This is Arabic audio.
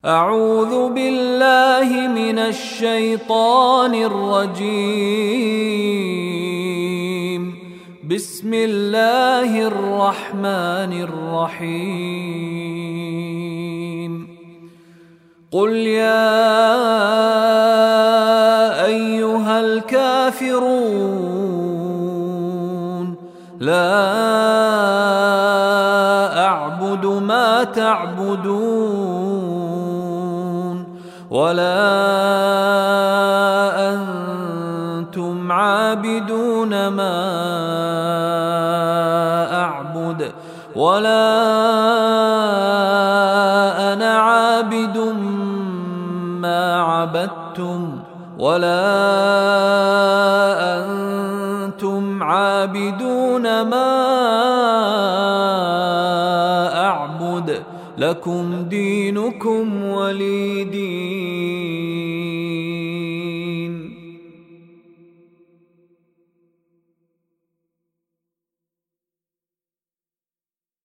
أعوذ بالله من الشيطان الرجيم. بسم الله الرحمن الرحيم. قل يا أيها الكافرون لا أعبد ما تعبدون ولا أنتم عابدون ما أعبد ولا أنا عابد ما عبدتم ولا أنتم عابدون ما أعبد لكم دينكم ولي دين.